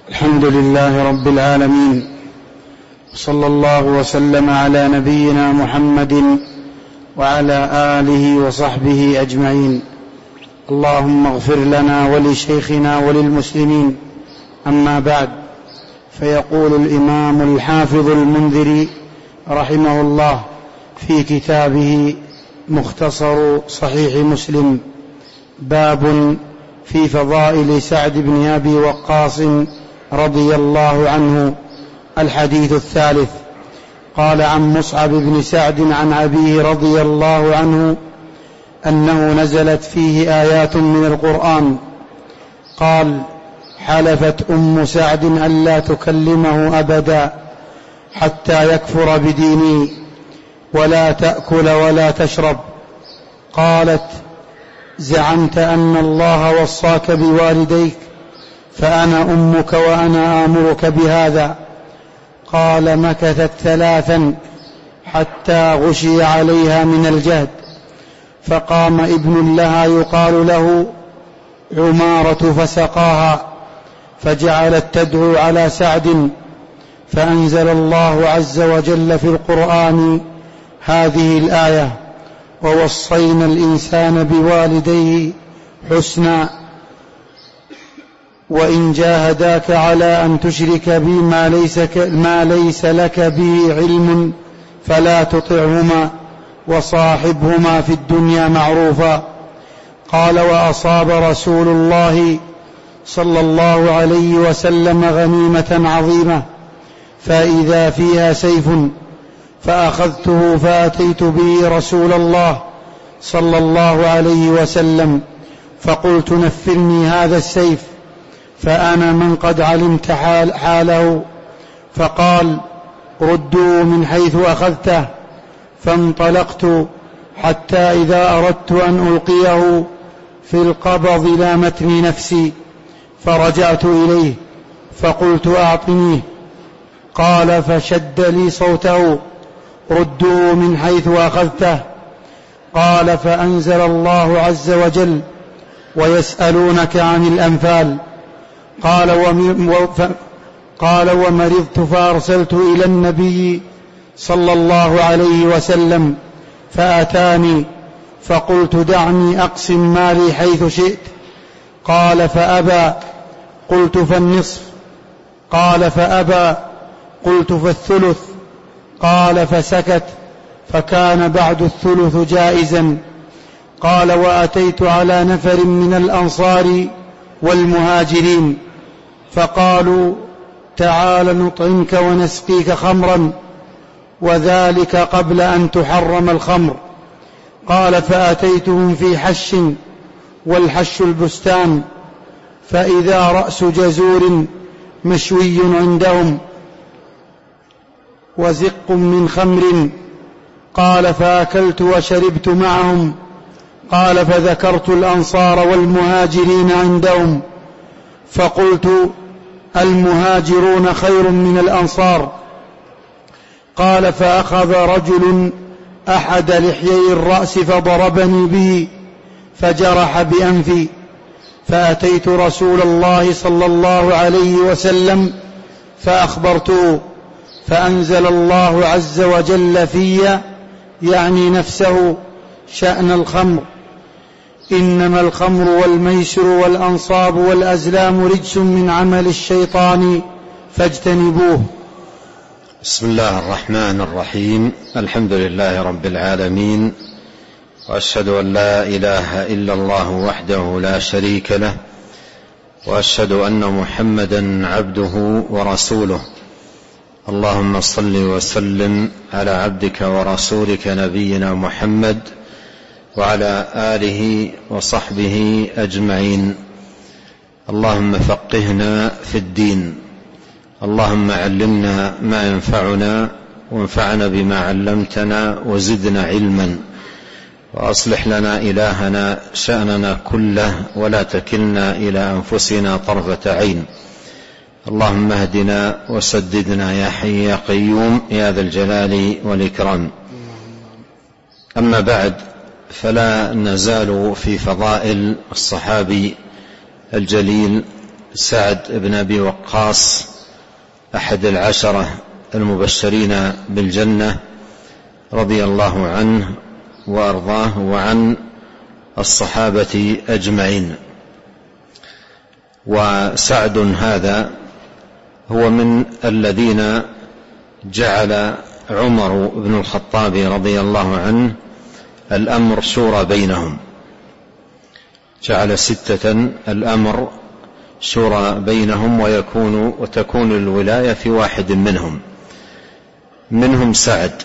الحمد لله رب العالمين، صلى الله وسلم على نبينا محمد وعلى آله وصحبه أجمعين. اللهم اغفر لنا ولشيخنا وللمسلمين. أما بعد، فيقول الإمام الحافظ المنذري رحمه الله في كتابه مختصر صحيح مسلم: باب في فضائل سعد بن أبي وقاص رضي الله عنه. الحديث الثالث. قال عن مصعب بن سعد عن أبيه رضي الله عنه أنه نزلت فيه آيات من القرآن. قال: حلفت أم سعد ألا تكلمه أبدا حتى يكفر بديني ولا تأكل ولا تشرب. قالت: زعمت أن الله وصاك بوالديك، فأنا أمك وأنا آمرك بهذا. قال: مكثت 3 حتى غشي عليها من الجهد، فقام ابن لها يقال له عمارة فسقاها، فجعلت تدعو على سعد، فأنزل الله عز وجل في القرآن هذه الآية: ووصينا الإنسان بوالديه حسنا وإن جاهداك على أن تشرك بي ما ليس لك به علم فلا تطعهما وصاحبهما في الدنيا معروفا. قال: وأصاب رسول الله صلى الله عليه وسلم غنيمة عظيمة، فإذا فيها سيف، فأخذته فأتيت به رسول الله صلى الله عليه وسلم، فقلت: نفلني هذا السيف، فأنا من قد علمت حاله. فقال: ردوا من حيث أخذته. فانطلقت حتى إذا أردت أن ألقيه في القبض لامتني نفسي، فرجعت إليه فقلت: أعطنيه. قال: فشد لي صوته: ردوا من حيث أخذته. قال: فأنزل الله عز وجل: ويسألونك عن الأنفال. قال: ومرضت فأرسلت إلى النبي صلى الله عليه وسلم، فأتاني، فقلت: دعني أقسم مالي حيث شئت. قال: فأبى. قلت: فالنصف. قال: فأبى. قلت: فالثلث. قال: فسكت، فكان بعد الثلث جائزا. قال: وأتيت على نفر من الأنصار والمهاجرين، فقالوا: تعال نطعمك ونسقيك خمرا، وذلك قبل أن تحرم الخمر. قال: فأتيتهم في حش، والحش البستان، فإذا رأس جزور مشوي عندهم وزق من خمر. قال: فأكلت وشربت معهم. قال: فذكرت الأنصار والمهاجرين عندهم، فقلت: المهاجرون خير من الأنصار. قال: فأخذ رجل أحد لحيي الرأس فضربني به فجرح بأنفي، فأتيت رسول الله صلى الله عليه وسلم فأخبرته، فأنزل الله عز وجل في يعني نفسه شأن الخمر: إنما الخمر والميسر والأنصاب والأزلام رجس من عمل الشيطان فاجتنبوه. بسم الله الرحمن الرحيم. الحمد لله رب العالمين، وأشهد أن لا إله إلا الله وحده لا شريك له، وأشهد أن محمدا عبده ورسوله. اللهم صل وسلم على عبدك ورسولك نبينا محمد وعلى آله وصحبه أجمعين. اللهم فقهنا في الدين، اللهم علمنا ما ينفعنا، وانفعنا بما علمتنا، وزدنا علما، وأصلح لنا إلهنا شأننا كله، ولا تكلنا إلى أنفسنا طرفة عين. اللهم اهدنا وسددنا يا حي يا قيوم يا ذا الجلال والإكرام. أما بعد، فلا نزال في فضائل الصحابي الجليل سعد بن أبي وقاص أحد 10 المبشرين بالجنة رضي الله عنه وأرضاه وعن الصحابة أجمعين. وسعد هذا هو من الذين جعل عمر بن الخطاب رضي الله عنه الأمر شورى بينهم، جعل 6 الأمر شورى بينهم وتكون الولاية في واحد منهم سعد.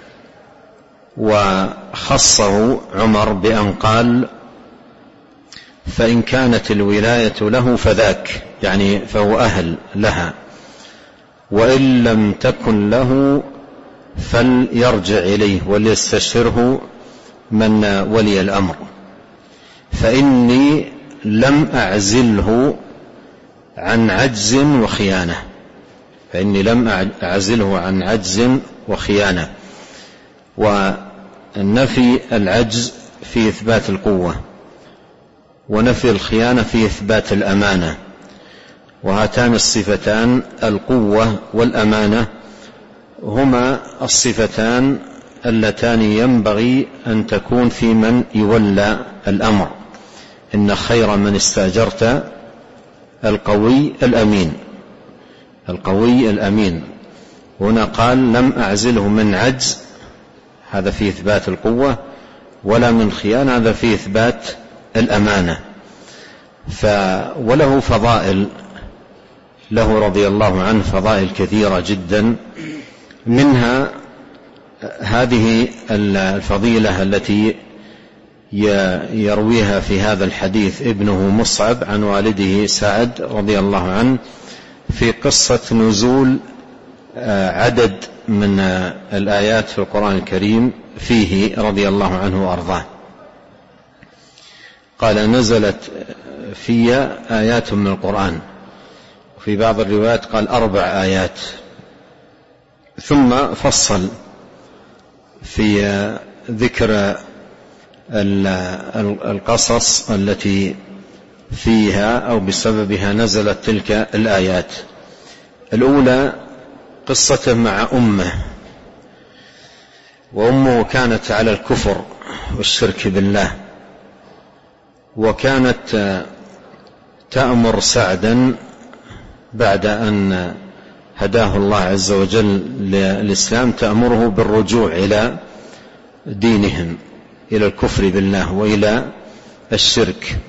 وخصه عمر بأن قال: فإن كانت الولاية له فذاك، يعني فهو أهل لها، وإن لم تكن له فليرجع إليه وليستشره من ولي الأمر، فإني لم أعزله عن عجز وخيانة. فإني لم أعزله عن عجز وخيانة. ونفي العجز في إثبات القوة، ونفي الخيانة في إثبات الأمانة، وهاتان الصفتان القوة والأمانة هما الصفتان اللتان ينبغي أن تكون في من يولى الأمر. إن خير من استأجرت القوي الأمين. القوي الأمين. هنا قال: لم أعزله من عجز، هذا في إثبات القوة، ولا من خيانة، هذا في إثبات الأمانة. وله فضائل، له رضي الله عنه فضائل كثيرة جدا، منها هذه الفضيلة التي يرويها في هذا الحديث ابنه مصعب عن والده سعد رضي الله عنه في قصة نزول عدد من الآيات في القرآن الكريم فيه رضي الله عنه وأرضاه. قال: نزلت في آيات من القرآن، وفي بعض الروايات قال 4 آيات، ثم فصل في ذكر القصص التي فيها أو بسببها نزلت تلك الآيات. الأولى قصته مع أمه، وأمه كانت على الكفر والشرك بالله، وكانت تأمر سعدا بعد أن هداه الله عز وجل للإسلام، تأمره بالرجوع إلى دينهم، إلى الكفر بالله وإلى الشرك،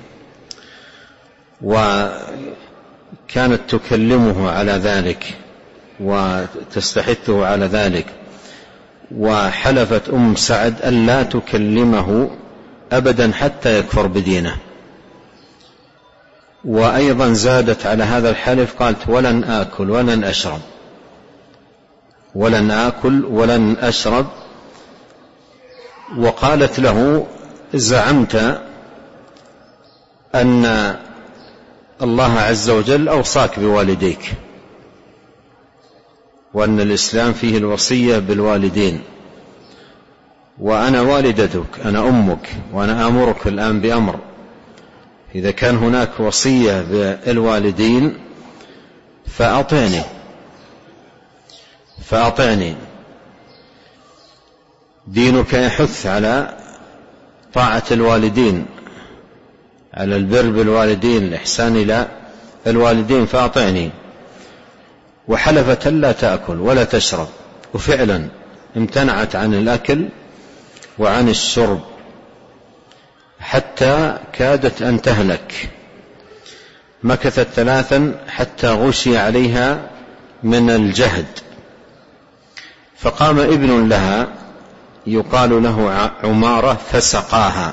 وكانت تكلمه على ذلك وتستحثه على ذلك، وحلفت أم سعد ألا تكلمه أبدا حتى يكفر بدينه. وأيضا زادت على هذا الحلف، قالت: ولن آكل ولن أشرب، ولن آكل ولن أشرب. وقالت له: زعمت أن الله عز وجل أوصاك بوالديك، وأن الإسلام فيه الوصية بالوالدين، وأنا والدتك، أنا أمك، وأنا آمرك الآن بأمر، إذا كان هناك وصية بالوالدين فأطعني. دينك يحث على طاعة الوالدين، على البر بالوالدين، الإحسان إلى الوالدين، فأطعني. وحلفت ألا تأكل ولا تشرب، وفعلا امتنعت عن الأكل وعن الشرب حتى كادت أن تهلك. مكثت 3 حتى غشي عليها من الجهد، فقام ابن لها يقال له عمارة فسقاها.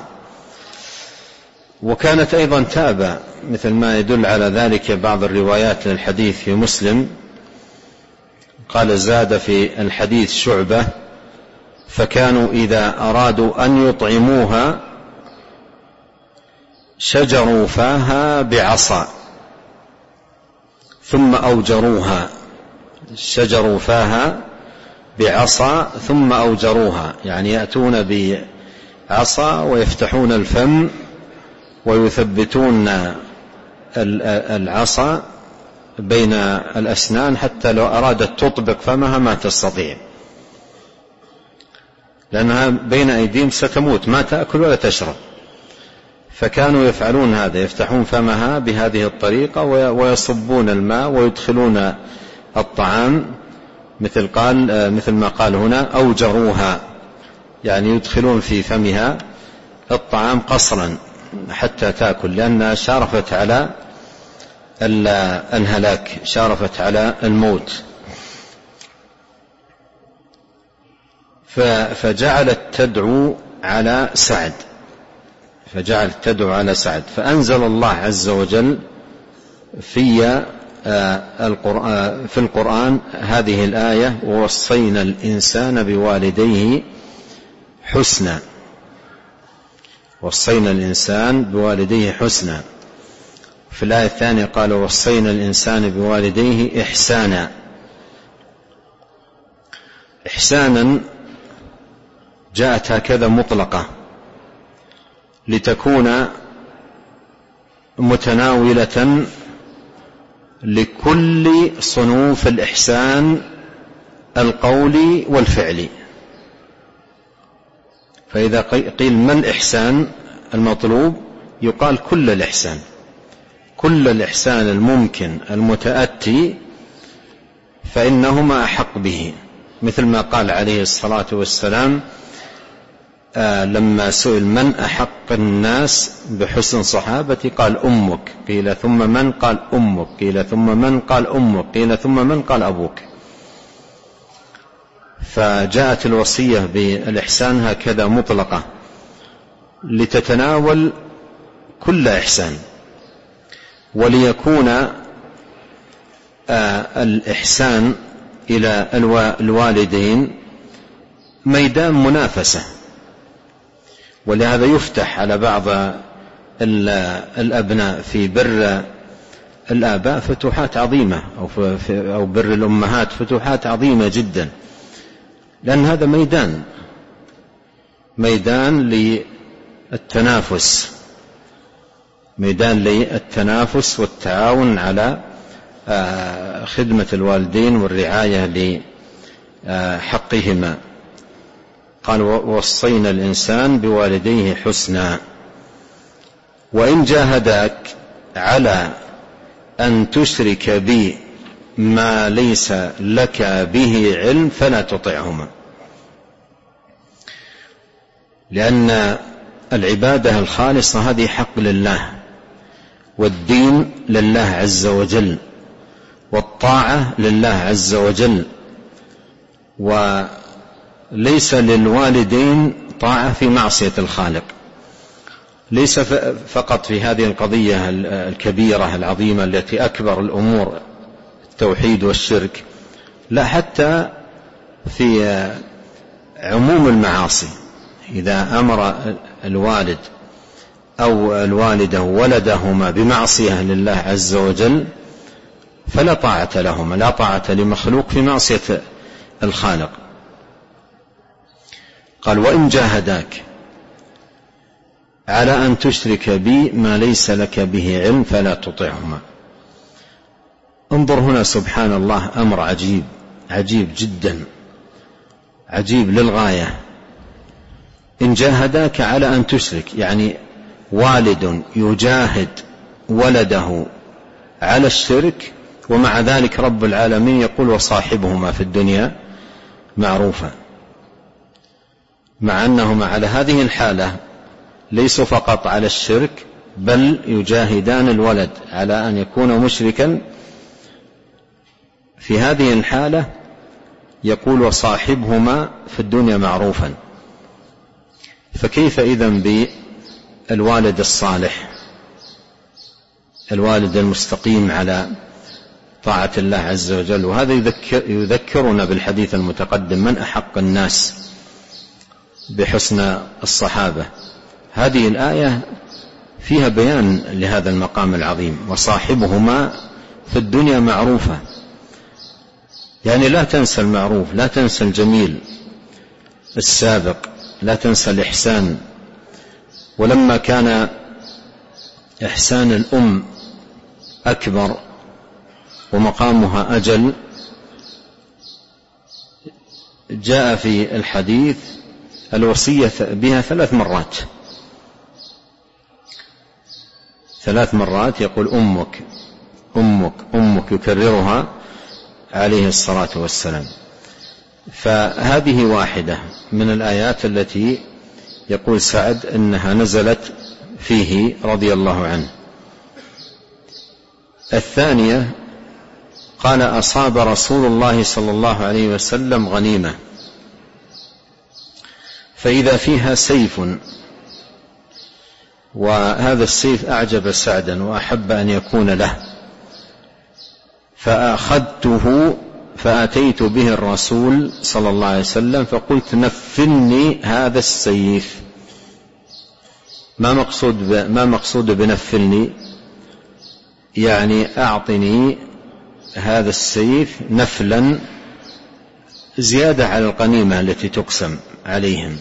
وكانت أيضا تأبى، مثل ما يدل على ذلك بعض الروايات للحديث في مسلم. قال: زاد في الحديث شعبة: فكانوا إذا أرادوا أن يطعموها شجروا فاها بعصا ثم أوجروها. شجروا فاها بعصا ثم أوجروها، يعني يأتون بعصا ويفتحون الفم ويثبتون العصا بين الأسنان حتى لو أرادت تطبق فمها ما تستطيع، لأنها بين أيديهم ستموت، ما تأكل ولا تشرب. فكانوا يفعلون هذا، يفتحون فمها بهذه الطريقة ويصبون الماء ويدخلون الطعام، مثل ما قال هنا أوجروها، يعني يدخلون في فمها الطعام قصرا حتى تأكل، لأنها شارفت على الهلاك، شارفت على الموت. فجعلت تدعو على سعد، فأنزل الله عز وجل في القرآن هذه الآية: ووصينا الإنسان بوالديه حسنا. وصينا الإنسان بوالديه حسنا. في الآية الثانية قال: ووصينا الإنسان بوالديه إحسانا. إحسانا جاءت هكذا مطلقة لتكون متناولة لكل صنوف الإحسان القولي والفعلي. فإذا قيل ما الإحسان المطلوب، يقال كل الإحسان، كل الإحسان الممكن المتأتي فإنهما أحق به، مثل ما قال عليه الصلاة والسلام لما سئل من أحق الناس بحسن صحابتي قال أمك، قيل ثم من؟ قال أمك، قيل ثم من؟ قال أمك، قيل ثم من؟ قال أبوك. فجاءت الوصية بالإحسان هكذا مطلقة لتتناول كل إحسان، وليكون الإحسان إلى الوالدين ميدان منافسة، ولهذا يفتح على بعض الأبناء في بر الآباء فتوحات عظيمة، أو بر الأمهات فتوحات عظيمة جدا، لأن هذا ميدان للتنافس والتعاون على خدمة الوالدين والرعاية لحقهما. قال: ووصينا الإنسان بوالديه حسنا وإن جاهداك على أن تشرك بي ما ليس لك به علم فلا تطعهما. لأن العبادة الخالصة هذه حق لله، والدين لله عز وجل، والطاعة لله عز وجل، وليس للوالدين طاعة في معصية الخالق. ليس فقط في هذه القضية الكبيرة العظيمة التي أكبر الأمور التوحيد والشرك، لا، حتى في عموم المعاصي. إذا أمر الوالد أو الوالدة ولدهما بمعصية لله عز وجل فلا طاعة لهما، لا طاعة لمخلوق في معصية الخالق. قال: وإن جاهداك على أن تشرك بي ما ليس لك به علم فلا تطعهما. انظر هنا سبحان الله، أمر عجيب جدا، عجيب للغاية. إن جاهداك على أن تشرك، يعني والد يجاهد ولده على الشرك، ومع ذلك رب العالمين يقول: وصاحبهما في الدنيا معروفا، مع أنهما على هذه الحالة ليسوا فقط على الشرك، بل يجاهدان الولد على أن يكون مشركا. في هذه الحالة يقول: وصاحبهما في الدنيا معروفا. فكيف إذن بالوالد الصالح، الوالد المستقيم على طاعة الله عز وجل؟ وهذا يذكرنا بالحديث المتقدم: من أحق الناس بحسن الصحابة. هذه الآية فيها بيان لهذا المقام العظيم: وصاحبهما في الدنيا معروفة، يعني لا تنسى المعروف، لا تنسى الجميل السابق، لا تنسى الإحسان. ولما كان إحسان الأم أكبر ومقامها أجل، جاء في الحديث الوصية بها 3 مرات، 3 مرات يقول أمك أمك أمك، يكررها عليه الصلاة والسلام. فهذه واحدة من الآيات التي يقول سعد إنها نزلت فيه رضي الله عنه. الثانية قال أصاب رسول الله صلى الله عليه وسلم غنيمة فإذا فيها سيف، وهذا السيف أعجب سعدا وأحب أن يكون له، فأخذته فأتيت به الرسول صلى الله عليه وسلم فقلت نفلني هذا السيف. ما مقصود بنفلني؟ يعني أعطني هذا السيف نفلا زيادة على الغنيمة التي تقسم عليهم.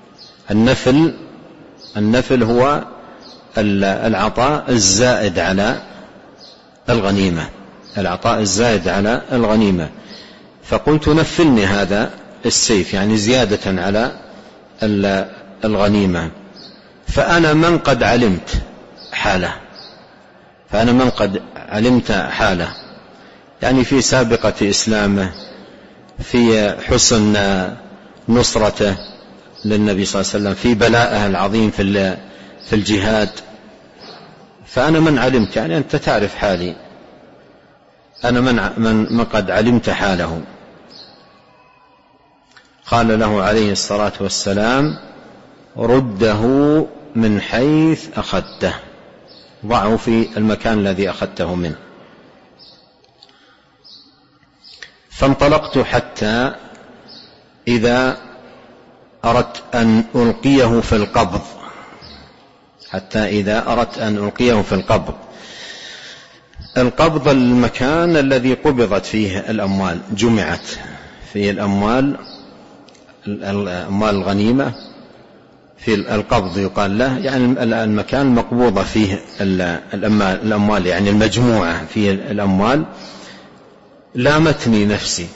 النفل هو العطاء الزائد على الغنيمة، العطاء الزائد على الغنيمة. فقلت نفلني هذا السيف يعني زيادة على الغنيمة. فأنا من قد علمت حاله، يعني في سابقة إسلامه، في حسن نصرته للنبي صلى الله عليه وسلم، في بلاءه العظيم في الجهاد. فأنا من علمت، يعني أنت تعرف حالي، أنا من قد علمت حاله. قال له عليه الصلاة والسلام رده من حيث أخذته، ضعه في المكان الذي أخذته منه. فانطلقت حتى إذا أردت أن ألقيه في القبض، القبض المكان الذي قبضت فيه الأموال، جمعت فيه الأموال الغنيمة في القبض يقال له، يعني المكان المقبوضة فيه الأموال، يعني المجموعة فيه الأموال. لامتني نفسي،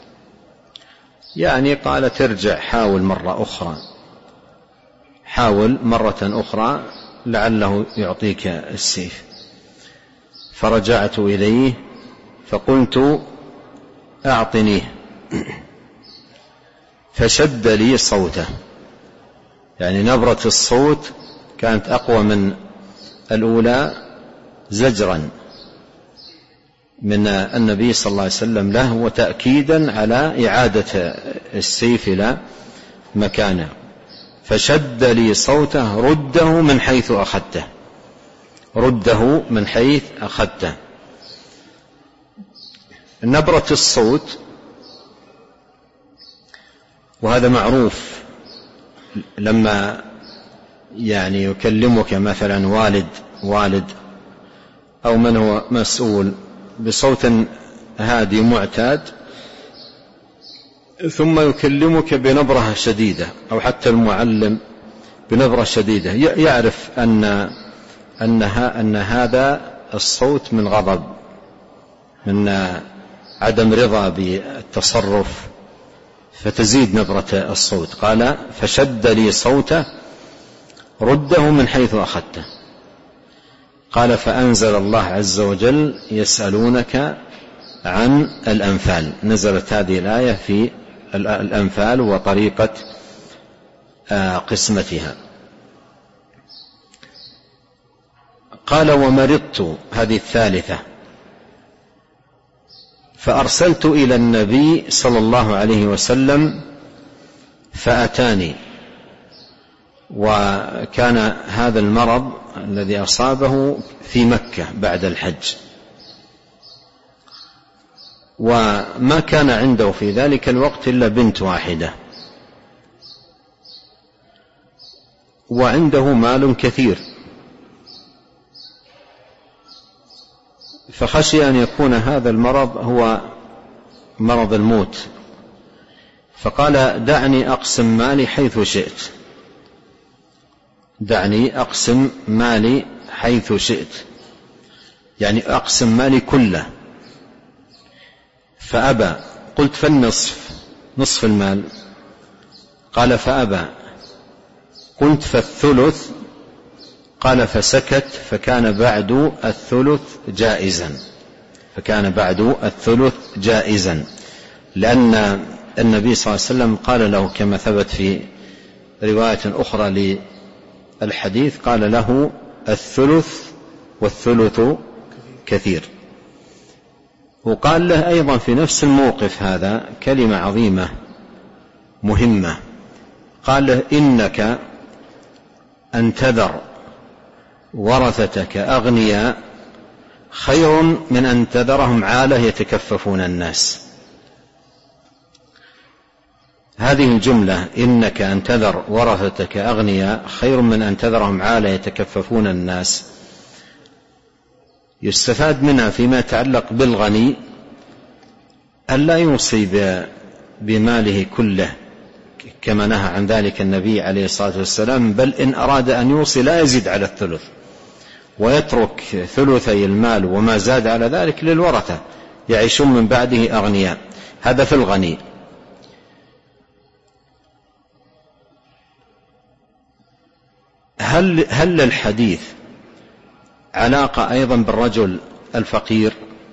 يعني قال ترجع حاول مرة أخرى لعله يعطيك السيف. فرجعت إليه فقلت أعطنيه، فشد لي صوته، يعني نبرة الصوت كانت أقوى من الأولى زجرا من النبي صلى الله عليه وسلم له، وتأكيدا على إعادة السيف إلى مكانه. فشد لي صوته رده من حيث أخذته. نبرة الصوت، وهذا معروف لما يعني يكلمك مثلا والد أو من هو مسؤول بصوت هادي معتاد، ثم يكلمك بنبرة شديدة، أو حتى المعلم بنبرة شديدة، يعرف أن هذا الصوت من غضب، من عدم رضا بالتصرف، فتزيد نبرة الصوت. قال فشد لي صوته رده من حيث أخذته. قال فأنزل الله عز وجل يسألونك عن الأنفال، نزلت هذه الآية في الأنفال وطريقة قسمتها. قال ومرضت، هذه الثالثة، فأرسلت إلى النبي صلى الله عليه وسلم فأتاني، وكان هذا المرض الذي أصابه في مكة بعد الحج، وما كان عنده في ذلك الوقت إلا بنت واحدة، وعنده مال كثير، فخشي أن يكون هذا المرض هو مرض الموت، فقال دعني أقسم مالي حيث شئت، دعني أقسم مالي حيث شئت. يعني أقسم مالي كله، فأبى. قلت فالنصف، نصف المال، قال فأبى. قلت فالثلث، قال فسكت، فكان بعد الثلث جائزا، فكان بعد الثلث جائزا، لأن النبي صلى الله عليه وسلم قال له كما ثبت في رواية أخرى للحديث، قال له الثلث والثلث كثير. وقال له أيضا في نفس الموقف هذا كلمة عظيمة مهمة، قال له إنك أن تذر ورثتك أغنياء خير من أن تذرهم عالة يتكففون الناس. هذه الجملة إنك أن تذر ورثتك أغنياء خير من أن تذرهم عالة يتكففون الناس، يستفاد منها فيما يتعلق بالغني أن لا يوصي بماله كله كما نهى عن ذلك النبي عليه الصلاة والسلام، بل إن أراد أن يوصي لا يزيد على الثلث، ويترك ثلثي المال وما زاد على ذلك للورثة يعيشون من بعده أغنياء. هذا في الغني. هل للحديث علاقة أيضا بالرجل الفقير؟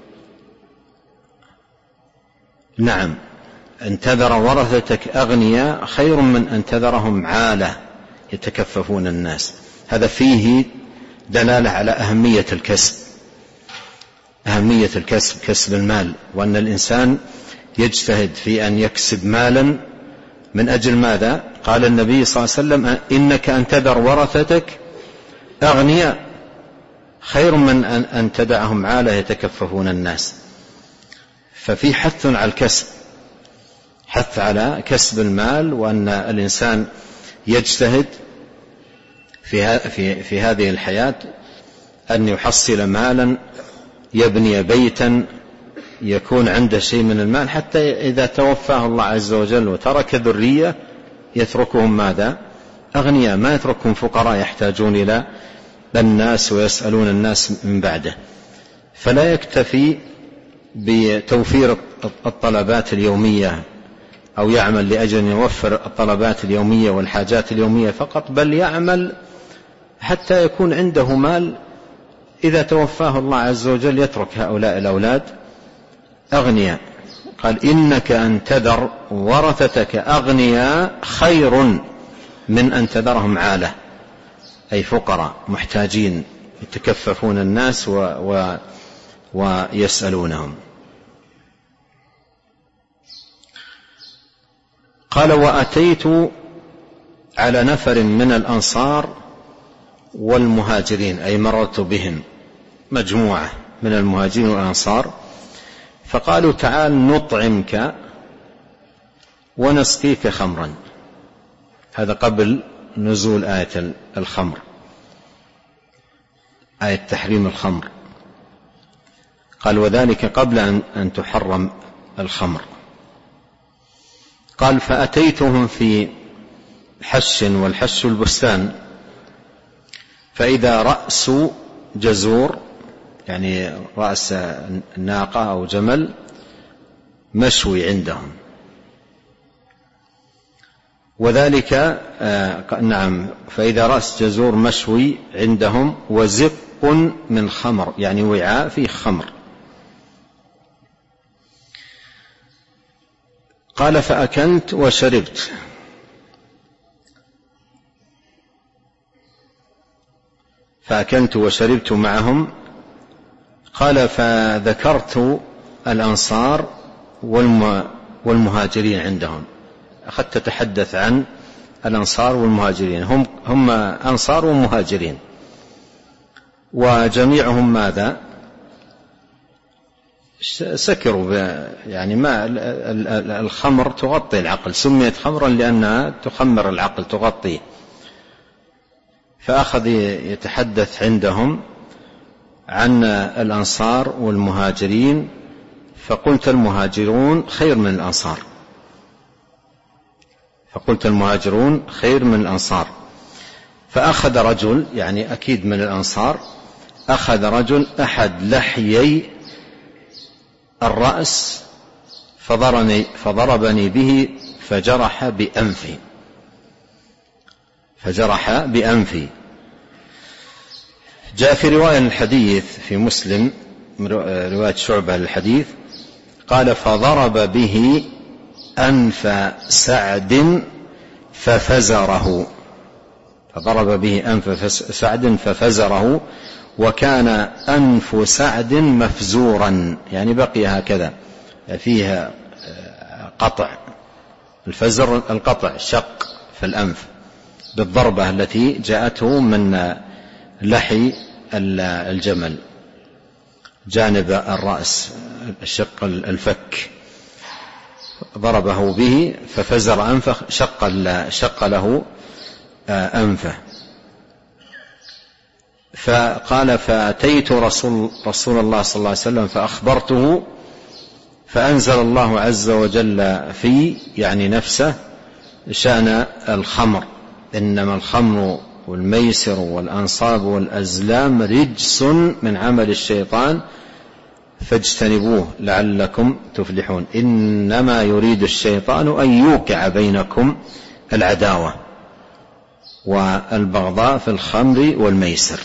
نعم، أن تذر ورثتك أغنياء خير من أن تذرهم عالة يتكففون الناس. هذا فيه دلالة على أهمية الكسب، أهمية الكسب، كسب المال، وأن الإنسان يجتهد في أن يكسب مالا من أجل ماذا؟ قال النبي صلى الله عليه وسلم إنك أن تذر ورثتك أغنياء خير من أن تدعهم عالة يتكففون الناس. ففي حث على الكسب، حث على كسب المال، وأن الإنسان يجتهد في هذه الحياة أن يحصل مالا، يبني بيتا، يكون عنده شيء من المال، حتى إذا توفاه الله عز وجل وترك ذرية يتركهم ماذا؟ أغنياء، ما يتركهم فقراء يحتاجون إلى الناس ويسألون الناس من بعده. فلا يكتفي بتوفير الطلبات اليومية أو يعمل لأجل أن يوفر الطلبات اليومية والحاجات اليومية فقط، بل يعمل حتى يكون عنده مال إذا توفاه الله عز وجل يترك هؤلاء الأولاد أغنياء. قال إنك أن تذر ورثتك أغنياء خير من أن تذرهم عالة، أي فقراء محتاجين يتكففون الناس ويسألونهم. قال وأتيت على نفر من الأنصار والمهاجرين، أي مررت بهم مجموعة من المهاجرين والأنصار، فقالوا تعال نطعمك ونسقيك خمرا. هذا قبل نزول آية الخمر، آية تحريم الخمر. قال وذلك قبل أن تحرم الخمر. قال فأتيتهم في حش، والحش البستان، فإذا رأس جزور، يعني رأس ناقة أو جمل، مشوي عندهم، وذلك نعم، فإذا رأس جزور مشوي عندهم، وزق من خمر، يعني وعاء فيه خمر. قال فأكلت وشربت. فأكلت وشربت معهم. قال فذكرت الأنصار والمهاجرين عندهم، أخذت تتحدث عن الأنصار والمهاجرين، هم أنصار ومهاجرين، وجميعهم ماذا؟ سكروا، يعني ما الخمر تغطي العقل، سميت خمرا لأنها تخمر العقل، تغطيه. فأخذ يتحدث عندهم عن الأنصار والمهاجرين، فقلت المهاجرون خير من الأنصار، فقلت المهاجرون خير من الأنصار. فأخذ رجل، يعني أكيد من الأنصار، أخذ رجل أحد لحيي الرأس فضربني به فجرح بأنفي. جاء في رواية الحديث في مسلم رواية شعبة للحديث قال فضرب به أنف سعد ففزره، وكان أنف سعد مفزورا، يعني بقي هكذا فيها قطع، الفزر القطع شق في الأنف بالضربة التي جاءته من لحي الجمل جانب الرأس شق الفك، ضربه به ففزر أنفه، شق له أنفه. فقال فأتيت رسول الله صلى الله عليه وسلم فأخبرته، فأنزل الله عز وجل في يعني نفسه شأن الخمر، إنما الخمر والميسر والأنصاب والأزلام رجس من عمل الشيطان فاجتنبوه لعلكم تفلحون، إنما يريد الشيطان أن يوقع بينكم العداوة والبغضاء في الخمر والميسر.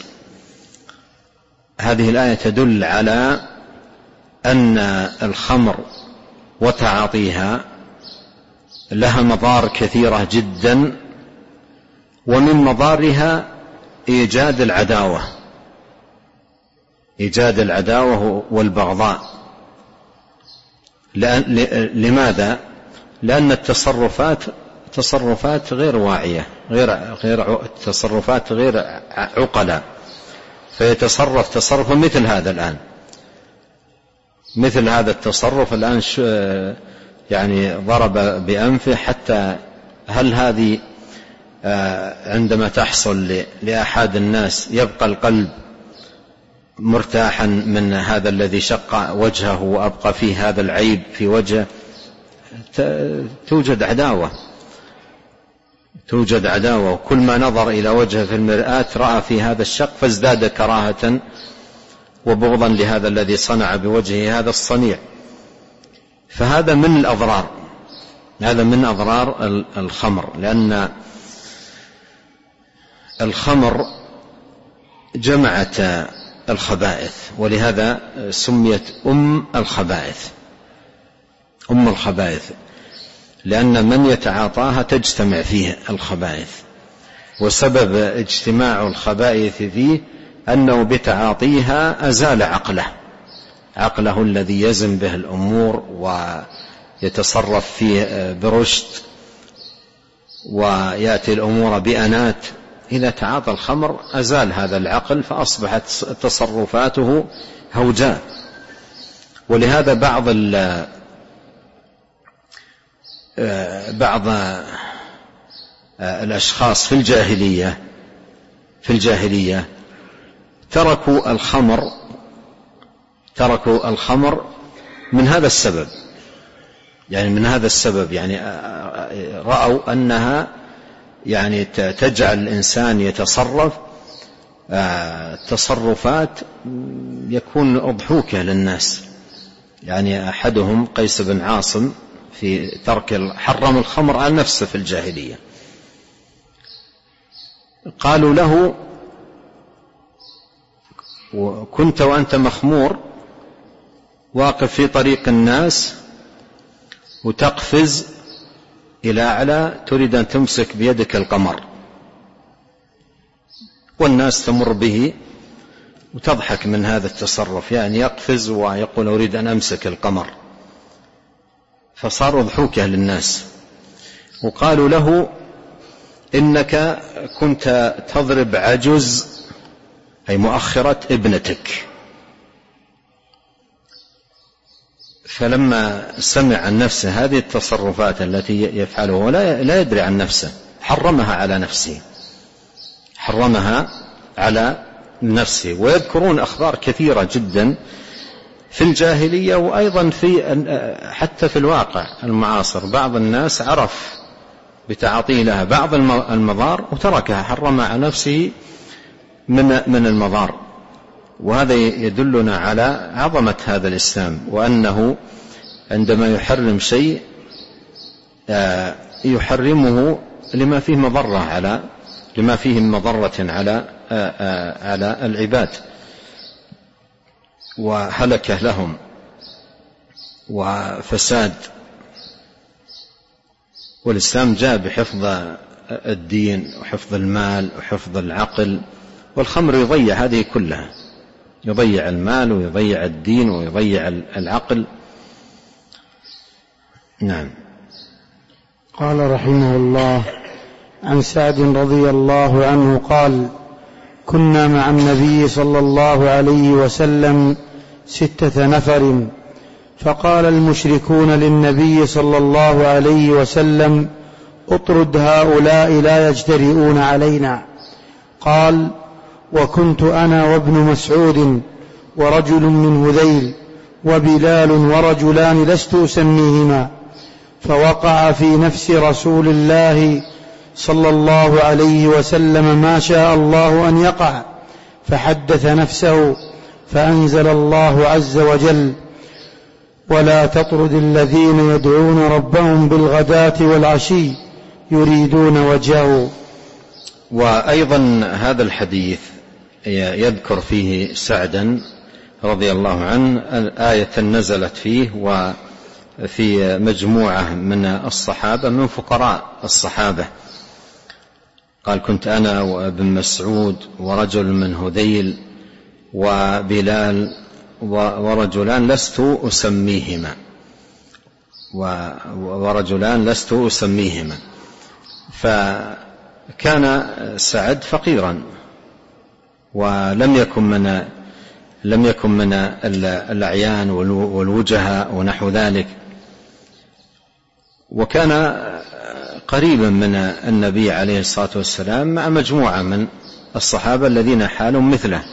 هذه الآية تدل على أن الخمر وتعاطيها لها مضار كثيرة جدا، ومن مضارها إيجاد العداوة والبغضاء. لماذا؟ لأن التصرفات غير واعية، تصرفات غير عقلة، فيتصرف تصرفا مثل هذا التصرف الآن يعني ضرب بأنفه، حتى هل هذه عندما تحصل لأحد الناس يبقى القلب مرتاحا من هذا الذي شق وجهه وأبقى فيه هذا العيب في وجهه؟ توجد عداوة، وكل ما نظر إلى وجهه في المرآة رأى في هذا الشق فازداد كراهة وبغضا لهذا الذي صنع بوجهه هذا الصنيع. فهذا من أضرار الخمر، لأن الخمر جمعت الخبائث، ولهذا سميت أم الخبائث، لأن من يتعاطاها تجتمع فيه الخبائث، وسبب اجتماع الخبائث فيه أنه بتعاطيها أزال عقله الذي يزن به الأمور ويتصرف فيه برشد ويأتي الأمور بأنات. إذا تعاطى الخمر أزال هذا العقل فأصبحت تصرفاته هوجاء. ولهذا بعض الأشخاص في الجاهلية تركوا الخمر من هذا السبب، يعني رأوا أنها يعني تجعل الإنسان يتصرف تصرفات يكون أضحوكة للناس. يعني أحدهم قيس بن عاصم في حرم الخمر على نفسه في الجاهلية، قالوا له كنت وأنت مخمور واقف في طريق الناس وتقفز إلى أعلى تريد أن تمسك بيدك القمر، والناس تمر به وتضحك من هذا التصرف، يعني يقفز ويقول أريد أن أمسك القمر، فصاروا ضحوكة للناس. وقالوا له إنك كنت تضرب عجز أي مؤخرة ابنتك. فلما سمع عن نفسه هذه التصرفات التي يفعلها ولا يدري عن نفسه حرمها على نفسه. ويذكرون أخبار كثيرة جدا في الجاهلية، وأيضا حتى في الواقع المعاصر بعض الناس عرف بتعاطيه لها بعض المضار وتركها، حرمها على نفسه من المضار. وهذا يدلنا على عظمة هذا الإسلام، وأنه عندما يحرم شيء يحرمه لما فيه مضرة على العباد وهلكة لهم وفساد. والإسلام جاء بحفظ الدين وحفظ المال وحفظ العقل، والخمر يضيع هذه كلها، يضيع المال ويضيع الدين ويضيع العقل. نعم. قال رحمه الله: عن سعد رضي الله عنه قال: كنا مع النبي صلى الله عليه وسلم 6 نفر، فقال المشركون للنبي صلى الله عليه وسلم: اطرد هؤلاء لا يجترئون علينا. قال: وكنت أنا وابن مسعود ورجل من هذيل وبلال ورجلان لست أسميهما، فوقع في نفس رسول الله صلى الله عليه وسلم ما شاء الله أن يقع، فحدث نفسه، فأنزل الله عز وجل: ولا تطرد الذين يدعون ربهم بالغداة والعشي يريدون وجهه. وأيضا هذا الحديث يذكر فيه سعدا رضي الله عنه آية نزلت فيه وفي مجموعة من الصحابة من فقراء الصحابة. قال: كنت أنا وابن مسعود ورجل من هذيل وبلال ورجلان لست أسميهما. فكان سعد فقيرا ولم يكن من الأعيان والوجهاء ونحو ذلك، وكان قريبا من النبي عليه الصلاة والسلام مع مجموعة من الصحابة الذين حالهم مثله.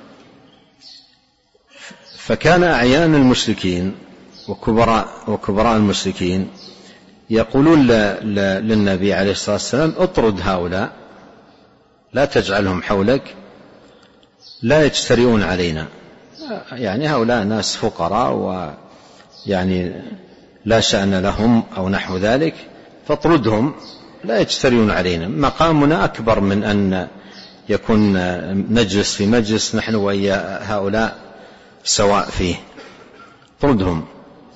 فكان أعيان المشركين وكبراء المشركين يقولون للنبي عليه الصلاة والسلام: اطرد هؤلاء لا تجعلهم حولك لا يجترئون علينا. يعني هؤلاء ناس فقراء ويعني لا شأن لهم أو نحو ذلك، فاطردهم لا يجترئون علينا، مقامنا أكبر من أن يكون نجلس في مجلس نحن وإيا هؤلاء سواء فيه، طردهم.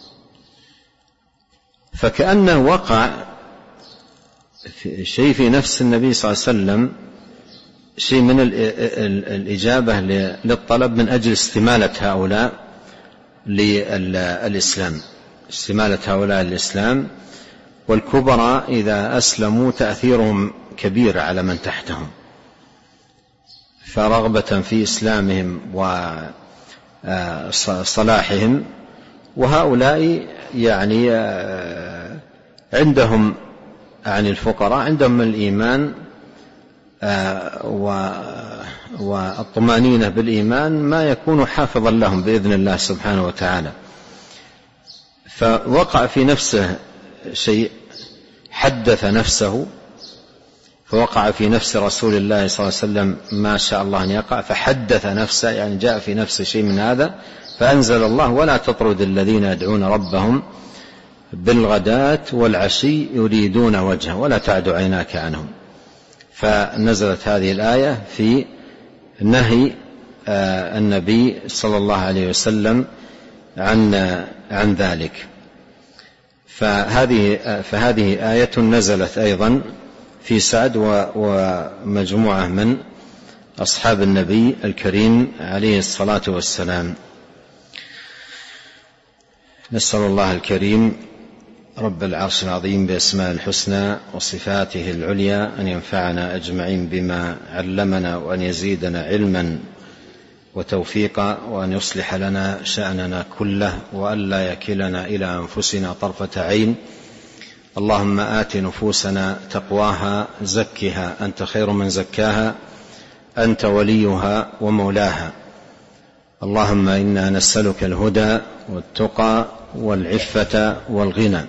فكأنه وقع شيء في نفس النبي صلى الله عليه وسلم، شيء من الإجابة للطلب من أجل استمالة هؤلاء للإسلام، والكبراء إذا أسلموا تأثيرهم كبير على من تحتهم، فرغبة في إسلامهم وصلاحهم. وهؤلاء يعني عندهم عن الفقراء عندهم الإيمان والطمأنينة بالإيمان ما يكون حافظا لهم بإذن الله سبحانه وتعالى. فوقع في نفسه شيء، حدث نفسه، فوقع في نفس رسول الله صلى الله عليه وسلم ما شاء الله أن يقع، فحدث نفسه، يعني جاء في نفسه شيء من هذا، فأنزل الله: ولا تطرد الذين يدعون ربهم بالغداة والعشي يريدون وجهه ولا تعد عيناك عنهم. فنزلت هذه الآية في نهي النبي صلى الله عليه وسلم عن ذلك. فهذه آية نزلت أيضا في سعد ومجموعة من أصحاب النبي الكريم عليه الصلاة والسلام. نسأل الله الكريم رب العرش العظيم بأسماء الحسنى وصفاته العليا أن ينفعنا أجمعين بما علمنا، وأن يزيدنا علما وتوفيقا، وأن يصلح لنا شأننا كله، وأن لا يكلنا إلى أنفسنا طرفة عين. اللهم آت نفوسنا تقواها زكها أنت خير من زكاها أنت وليها ومولاها. اللهم إنا نسألك الهدى والتقى والعفة والغنى.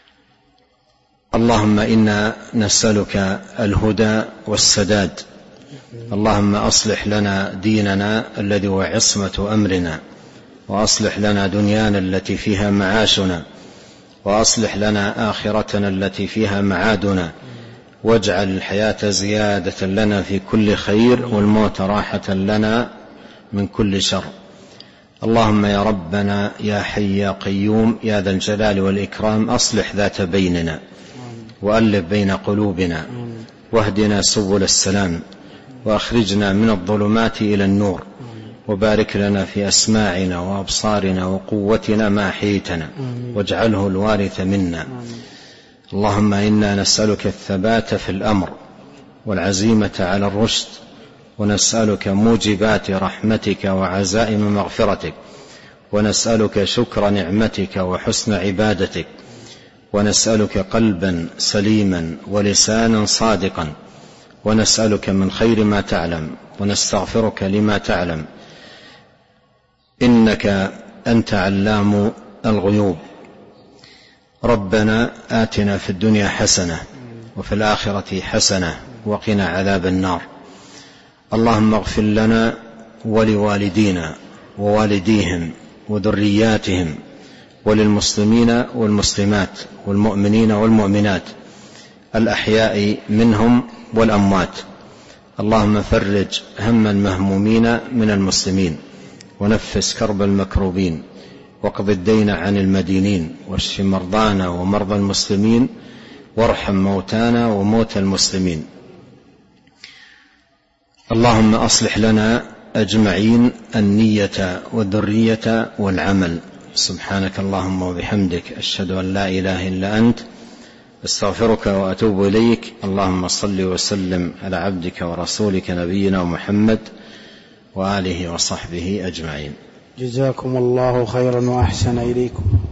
اللهم إنا نسألك الهدى والسداد اللهم أصلح لنا ديننا الذي هو عصمة أمرنا، وأصلح لنا دنيانا التي فيها معاشنا، وأصلح لنا آخرتنا التي فيها معادنا، واجعل الحياة زيادة لنا في كل خير، والموت راحة لنا من كل شر. اللهم يا ربنا يا حي يا قيوم يا ذا الجلال والإكرام، أصلح ذات بيننا وألف بين قلوبنا، واهدنا سبل السلام، وأخرجنا من الظلمات إلى النور، وبارك لنا في أسماعنا وأبصارنا وقوتنا ما أحييتنا، واجعله الوارث منا. اللهم إنا نسألك الثبات في الأمر والعزيمة على الرشد، ونسألك موجبات رحمتك وعزائم مغفرتك، ونسألك شكر نعمتك وحسن عبادتك، ونسألك قلبا سليما ولسانا صادقا، ونسألك من خير ما تعلم، ونستغفرك لما تعلم، إنك أنت علام الغيوب. ربنا آتنا في الدنيا حسنة وفي الآخرة حسنة وقنا عذاب النار. اللهم اغفر لنا ولوالدينا ووالديهم وذرياتهم وللمسلمين والمسلمات والمؤمنين والمؤمنات الأحياء منهم والأموات. اللهم فرج هم المهمومين من المسلمين، ونفس كرب المكروبين، واقض الدين عن المدينين، واشف مرضانا ومرضى المسلمين، وارحم موتانا وموتى المسلمين. اللهم أصلح لنا أجمعين النية والذرية والعمل. سبحانك اللهم وبحمدك، أشهد أن لا إله إلا أنت، استغفرك وأتوب إليك. اللهم صل وسلم على عبدك ورسولك نبينا محمد وآله وصحبه أجمعين. جزاكم الله خيرا وأحسن إليكم.